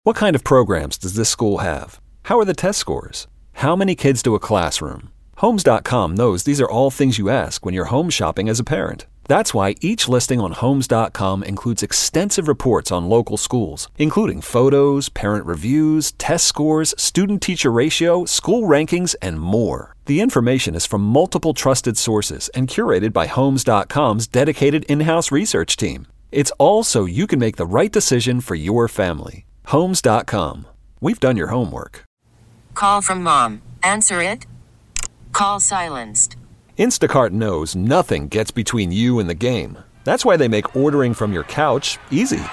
What kind of programs does this school have? How are the test scores? How many kids do a classroom? Homes.com knows these are all things you ask when you're home shopping as a parent. That's why each listing on Homes.com includes extensive reports on local schools, including photos, parent reviews, test scores, student-teacher ratio, school rankings, and more. The information is from multiple trusted sources and curated by Homes.com's dedicated in-house research team. It's all so you can make the right decision for your family. Homes.com. We've done your homework. Call from mom. Answer it. Call silenced. Instacart knows nothing gets between you and the game. That's why they make ordering from your couch easy.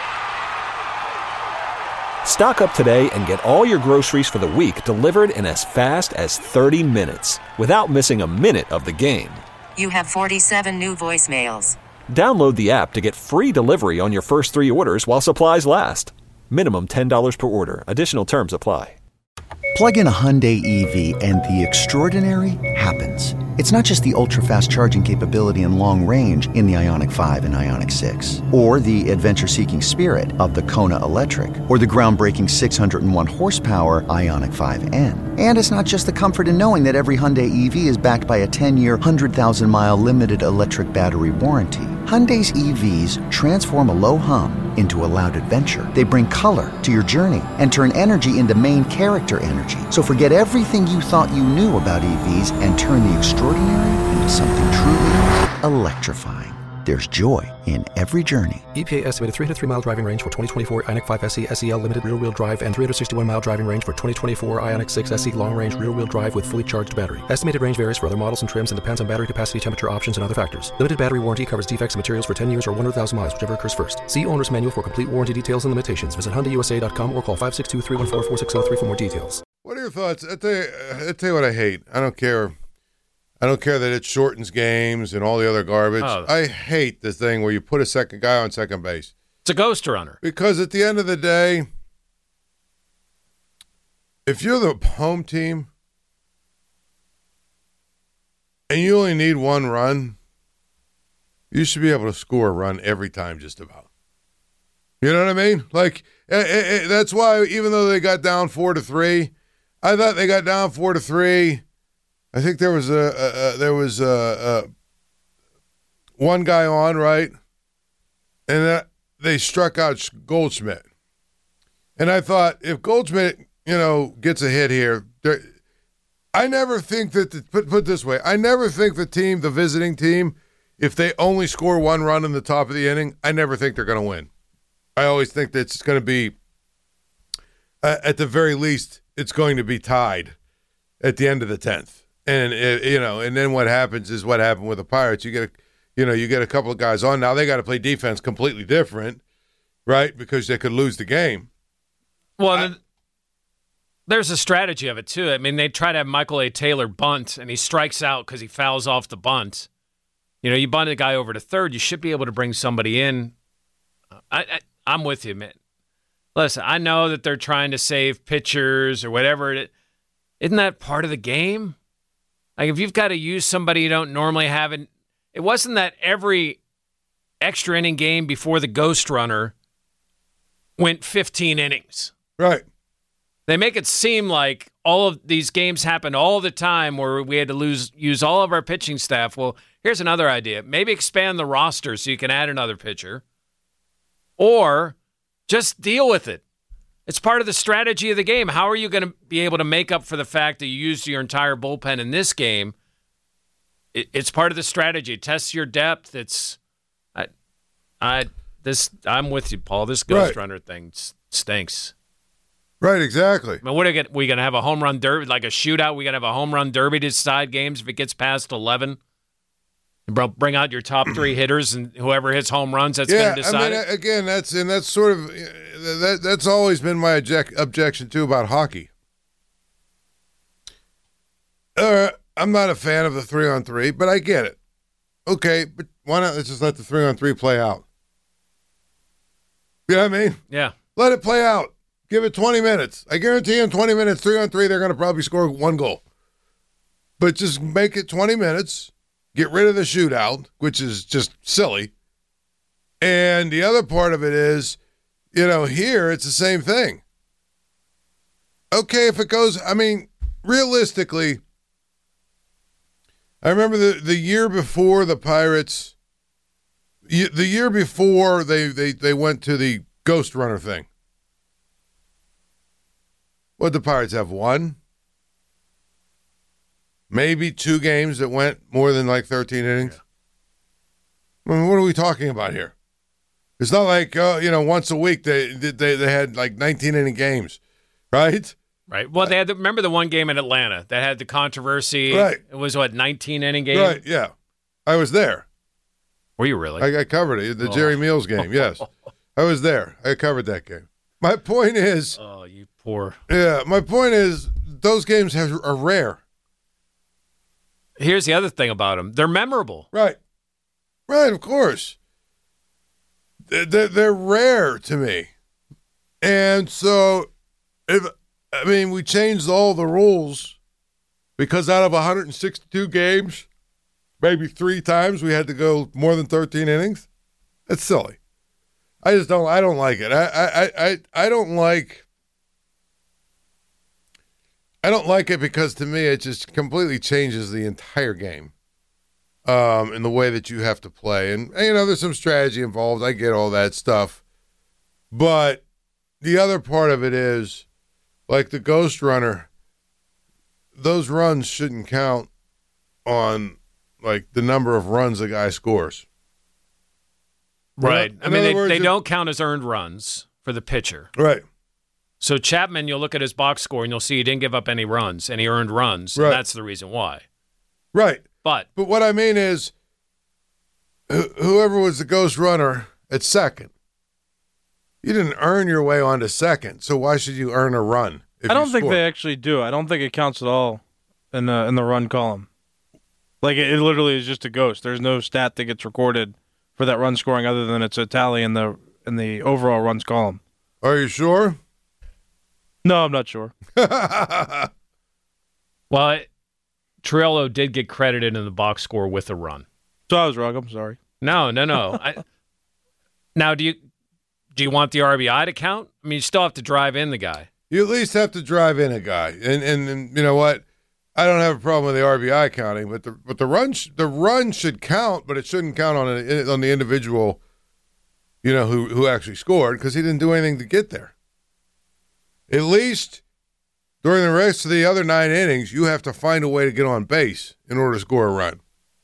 Stock up today and get all your groceries for the week delivered in as fast as 30 minutes without missing a minute of the game. You have 47 new voicemails. Download the app to get free delivery on your first 3 orders while supplies last. Minimum $10 per order. Additional terms apply. Plug in a Hyundai EV and the extraordinary happens. It's not just the ultra-fast charging capability and long range in the Ioniq 5 and Ioniq 6, or the adventure-seeking spirit of the Kona Electric, or the groundbreaking 601 horsepower Ioniq 5N. And it's not just the comfort in knowing that every Hyundai EV is backed by a 10-year, 100,000-mile limited electric battery warranty. Hyundai's EVs transform a low hum into a loud adventure. They bring color to your journey and turn energy into main character energy. So forget everything you thought you knew about EVs and turn the extraordinary into something truly electrifying. There's joy in every journey. EPA estimated 303-mile driving range for 2024 Ioniq 5 SE SEL limited rear-wheel drive and 361-mile driving range for 2024 Ioniq 6 SE long-range rear-wheel drive with fully charged battery. Estimated range varies for other models and trims and depends on battery capacity, temperature options, and other factors. Limited battery warranty covers defects and materials for 10 years or 100,000 miles, whichever occurs first. See owner's manual for complete warranty details and limitations. Visit HyundaiUSA.com or call 562-314-4603 for more details. What are your thoughts? I tell you what I hate. I don't care that it shortens games and all the other garbage. Oh. I hate the thing where you put a second guy on second base. It's a ghost runner. Because at the end of the day, if you're the home team and you only need one run, you should be able to score a run every time just about. You know what I mean? Like, that's why even though they got down 4-3, I thought they got down 4-3. I think there was one guy on, right? And they struck out Goldschmidt. And I thought, if Goldschmidt, gets a hit here, I never think that, put it this way, I never think the visiting team, if they only score one run in the top of the inning, I never think they're going to win. I always think that it's going to be, at the very least, it's going to be tied at the end of the 10th. And and then what happens is what happened with the Pirates. You get a couple of guys on. Now they got to play defense completely different, right? Because they could lose the game. Well, there's a strategy of it too. I mean, they try to have Michael A. Taylor bunt, and he strikes out because he fouls off the bunt. You bunt a guy over to third. You should be able to bring somebody in. I'm with you, man. Listen, I know that they're trying to save pitchers or whatever. Isn't that part of the game? Like, if you've got to use somebody you don't normally have, and it wasn't that every extra inning game before the ghost runner went 15 innings. Right. They make it seem like all of these games happen all the time where we had to use all of our pitching staff. Well, here's another idea. Maybe expand the roster so you can add another pitcher. Or just deal with it. It's part of the strategy of the game. How are you going to be able to make up for the fact that you used your entire bullpen in this game? It's part of the strategy. It tests your depth. I'm with you, Paul. This ghost runner thing stinks. Right, exactly. I mean, what are we going to have a home run derby, like a shootout? We going to have a home run derby to decide games if it gets past 11? Bring out your top 3 hitters, and whoever hits home runs, that's going to decide. I mean, again, that's sort of that's always been my objection too about hockey. I'm not a fan of the 3-on-3, but I get it. Okay, but why not let's just let the 3-on-3 play out? You know what I mean? Yeah. Let it play out. Give it 20 minutes. I guarantee in 20 minutes, 3-on-3, they're going to probably score 1 goal. But just make it 20 minutes. Get rid of the shootout, which is just silly. And the other part of it is, here it's the same thing. okay, if it goes, I mean, realistically, I remember the year before the Pirates, the year before they went to the Ghost Runner thing. What did the Pirates have? One? Maybe 2 games that went more than like 13 innings? Yeah. I mean, what are we talking about here? It's not like, once a week they had like 19-inning games, right? Right. Well, they had remember the one game in Atlanta that had the controversy? Right. It was, 19-inning game? Right, yeah. I was there. Were you really? I covered it, the Jerry Meals game, yes. I was there. I covered that game. My point is... Oh, you poor... Yeah, my point is those games are rare. Here's the other thing about them. They're memorable. Right. Right, of course. They're rare to me. And so, we changed all the rules because out of 162 games, maybe 3 times we had to go more than 13 innings. That's silly. I don't like it. I don't like it because to me it just completely changes the entire game. In the way that you have to play. And, there's some strategy involved. I get all that stuff. But the other part of it is, like the Ghost Runner, those runs shouldn't count on, like, the number of runs a guy scores. Right. In other words, they don't count as earned runs for the pitcher. Right. So Chapman, you'll look at his box score, and you'll see he didn't give up any runs, and he earned runs. Right. And that's the reason why. Right. But what I mean is, whoever was the Ghost Runner at second, you didn't earn your way onto second, so why should you earn a run? I don't think they actually do. I don't think it counts at all in the run column. Like, it literally is just a ghost. There's no stat that gets recorded for that run scoring other than it's a tally in the overall runs column. Are you sure? No, I'm not sure. Well, Triolo did get credited in the box score with a run. So I was wrong. I'm sorry. No. Now, do you want the RBI to count? I mean, you still have to drive in the guy. You at least have to drive in a guy. And you know what? I don't have a problem with the RBI counting, but the run should count, but it shouldn't count on the individual, who actually scored because he didn't do anything to get there. At least during the rest of the other 9 innings, you have to find a way to get on base in order to score a run.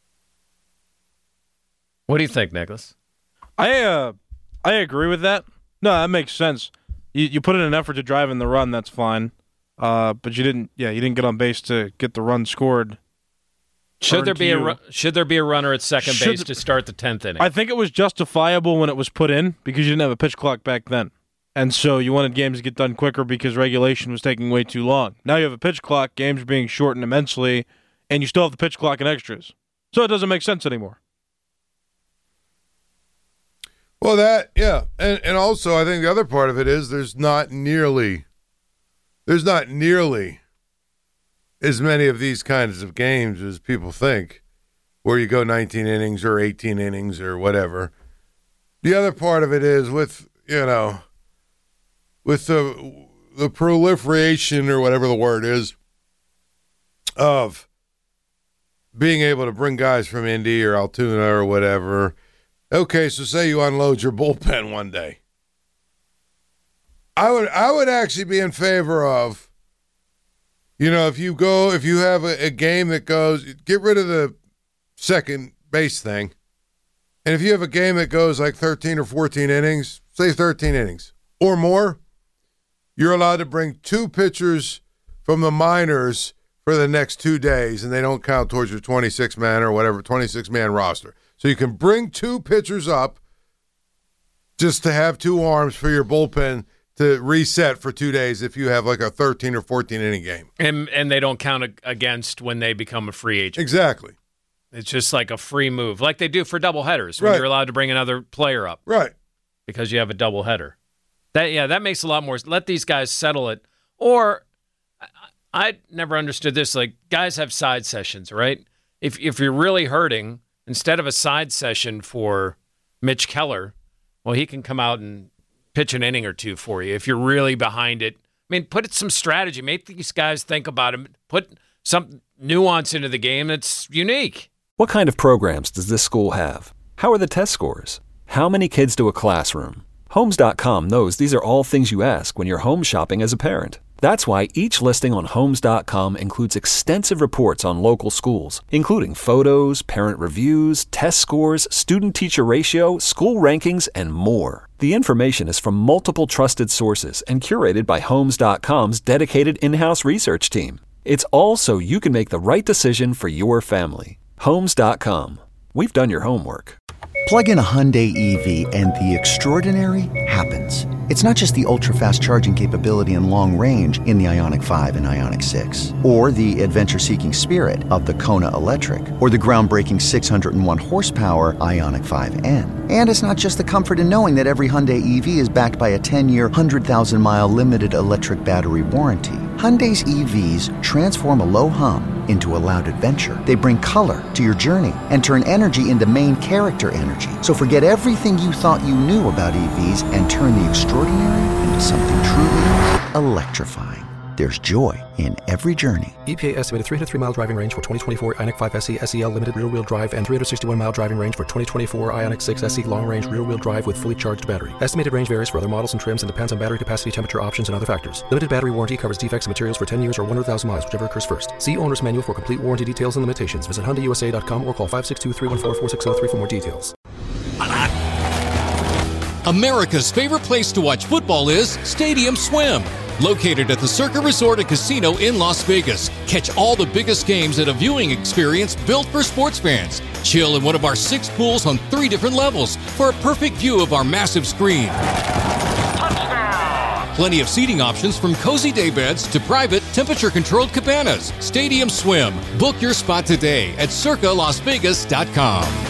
What do you think, Nicholas? I agree with that. No, that makes sense. You put in an effort to drive in the run, that's fine. But you didn't get on base to get the run scored. Should there be a runner at second base to start the 10th inning? I think it was justifiable when it was put in because you didn't have a pitch clock back then. And so you wanted games to get done quicker because regulation was taking way too long. Now you have a pitch clock, games are being shortened immensely, and you still have the pitch clock and extras. So it doesn't make sense anymore. Well, and also I think the other part of it is there's not nearly as many of these kinds of games as people think, where you go 19 innings or 18 innings or whatever. The other part of it is with the proliferation or whatever the word is of being able to bring guys from Indy or Altoona or whatever. Okay, so say you unload your bullpen one day. I would actually be in favor of, if you have a game that goes, get rid of the second base thing. And if you have a game that goes like 13 or 14 innings, say 13 innings or more, you're allowed to bring 2 pitchers from the minors for the next 2 days, and they don't count towards your 26-man or whatever, 26-man roster. So you can bring 2 pitchers up just to have 2 arms for your bullpen to reset for 2 days if you have like a 13 or 14 inning game. And they don't count against when they become a free agent. Exactly. It's just like a free move, like they do for doubleheaders when Right. you're allowed to bring another player up. Right. Because you have a doubleheader. That makes a lot more. Let these guys settle it. Or I never understood this. Like, guys have side sessions, right? If you're really hurting, instead of a side session for Mitch Keller, well, he can come out and pitch an inning or 2 for you. If you're really behind it mean, put some strategy. Make these guys think about it. Put some nuance into the game that's unique. What kind of programs does this school have? How are the test scores? How many kids to a classroom? Homes.com knows these are all things you ask when you're home shopping as a parent. That's why each listing on Homes.com includes extensive reports on local schools, including photos, parent reviews, test scores, student-teacher ratio, school rankings, and more. The information is from multiple trusted sources and curated by Homes.com's dedicated in-house research team. It's all so you can make the right decision for your family. Homes.com. We've done your homework. Plug in a Hyundai EV and the extraordinary happens. It's not just the ultra-fast charging capability and long range in the Ioniq 5 and Ioniq 6, or the adventure-seeking spirit of the Kona Electric, or the groundbreaking 601 horsepower Ioniq 5N. And it's not just the comfort in knowing that every Hyundai EV is backed by a 10-year, 100,000-mile limited electric battery warranty. Hyundai's EVs transform a low hum into a loud adventure. They bring color to your journey and turn energy into main character energy. So forget everything you thought you knew about EVs and turn the extraordinary into something truly electrifying. There's joy in every journey. EPA estimated 303-mile driving range for 2024 Ioniq 5 SE SEL limited rear-wheel drive and 361-mile driving range for 2024 Ioniq 6 SE long-range rear-wheel drive with fully charged battery. Estimated range varies for other models and trims and depends on battery capacity, temperature options, and other factors. Limited battery warranty covers defects and materials for 10 years or 100,000 miles, whichever occurs first. See owner's manual for complete warranty details and limitations. Visit HyundaiUSA.com or call 562-314-4603 for more details. America's favorite place to watch football is Stadium Swim. Located at the Circa Resort and Casino in Las Vegas. Catch all the biggest games at a viewing experience built for sports fans. Chill in one of our 6 pools on 3 different levels for a perfect view of our massive screen. Touchdown! Plenty of seating options from cozy day beds to private temperature-controlled cabanas. Stadium Swim. Book your spot today at circalasvegas.com.